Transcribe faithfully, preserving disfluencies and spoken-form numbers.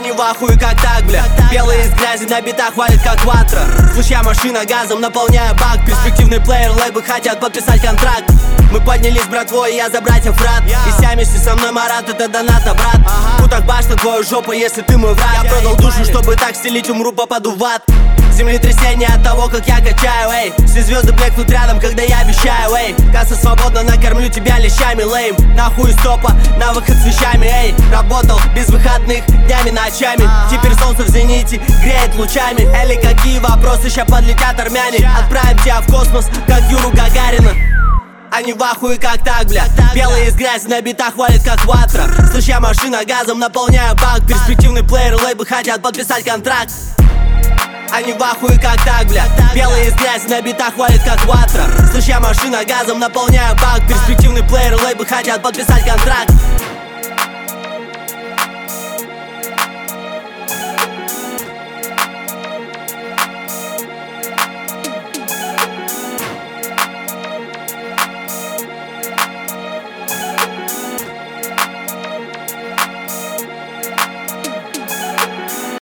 Они в ахуе как так, бля. Белые из грязи на битах валят как ватра. Слушая машина газом, наполняя бак. Перспективный плеер, лейбы хотят подписать контракт. Мы поднялись, братвой, и я за братьев рад. И сямишься со мной, Марат, это доната, брат. Кутак башта, твою жопу, если ты мой враг. Я продал душу, чтобы так стелить, умру, попаду в ад. Землетрясение от того, как я качаю, эй. Все звезды блекнут рядом, когда я обещаю, эй. Касса свободна, накормлю тебя лещами, лейм. Нахуй из топа, на выход с вещами, эй. Работал без выходных, днями, ночами. Теперь солнце в зените греет лучами. Эли, какие вопросы, ща подлетят армяне. Отправим тебя в космос, как Юру Гагарина. Они в ахуе как так, бля. Белые из грязи на битах валят как ватра. Слушая машина газом, наполняя бак. Перспективный плеер, лейбы хотят подписать контракт. Они в ахуе как так, бля. Белые из грязи на битах валят как ватра. Слушая машина газом, наполняя бак. Перспективный плеер, лейбы хотят подписать контракт.